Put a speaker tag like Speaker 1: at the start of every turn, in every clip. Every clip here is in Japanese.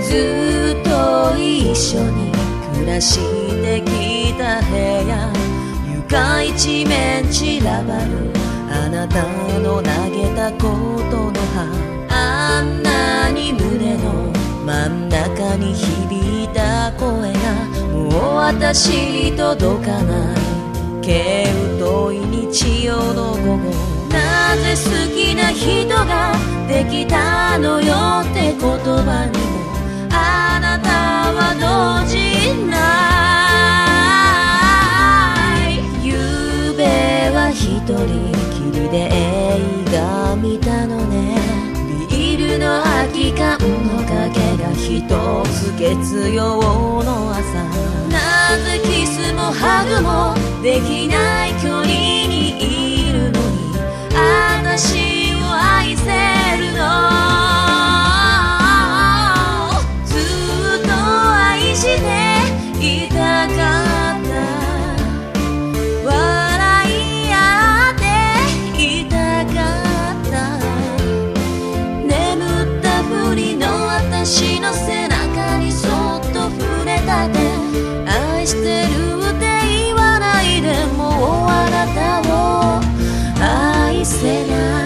Speaker 1: ずっと一緒に暮らしてきた部屋、床一面散らばるあなたの投げたことの葉、あんなに胸の真ん中に響いた声がもう私に届かない。けうとい日曜の午後、なぜ好きな人ができたのよって言葉にもあなたは動じない。夕べは一人きりで映画見たのね。ビールの空き缶の影が一つ月曜の朝、なぜキスもハグもできない距離にいるのに私を愛せるの。ずっと愛していたかった、笑い合っていたかった。眠ったふりの私の背中にそっと触れたで、愛してるって言わないで、もうあなたを愛せない。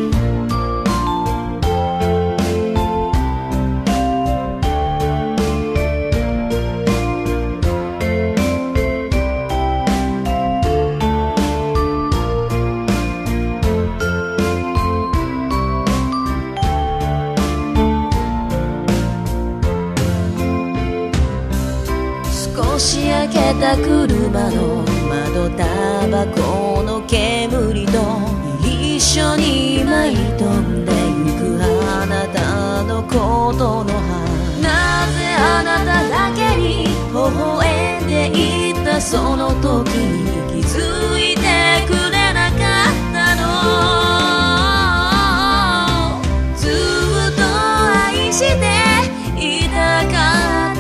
Speaker 1: 少し焼けた車の窓、タバコの煙と一緒に舞い飛んでゆくあなたのことの葉、なぜあなただけに微笑んでいたその時に気づいてくれなかったの。ずっと愛していたかった、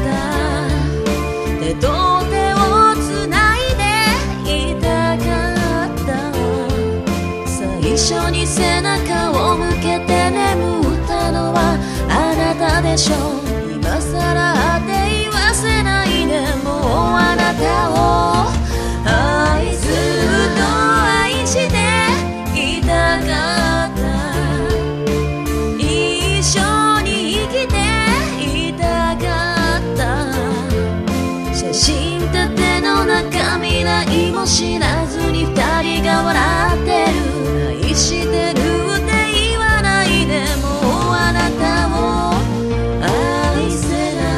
Speaker 1: 手と手をつないでいたかった。最初に背中を向けて眠ったのはあなたでしょう。今さらって言わせないで、もうあなたを愛、ずっと愛していたかった。一緒に生きていたかった。写真立ての中身何も知らずに二人が笑ってる。愛してるって言わないで、もうあなたを愛せない。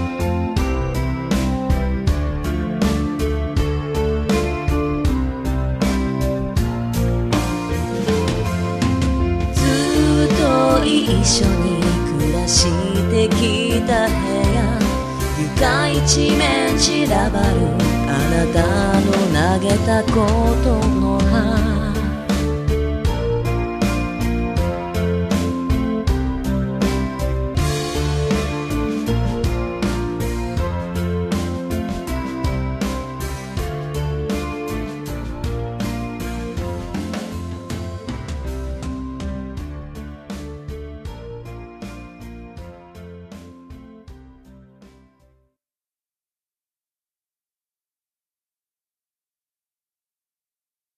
Speaker 1: ずっと一緒に暮らしてきた部屋、床一面散らばるあなたの投げたことの葉、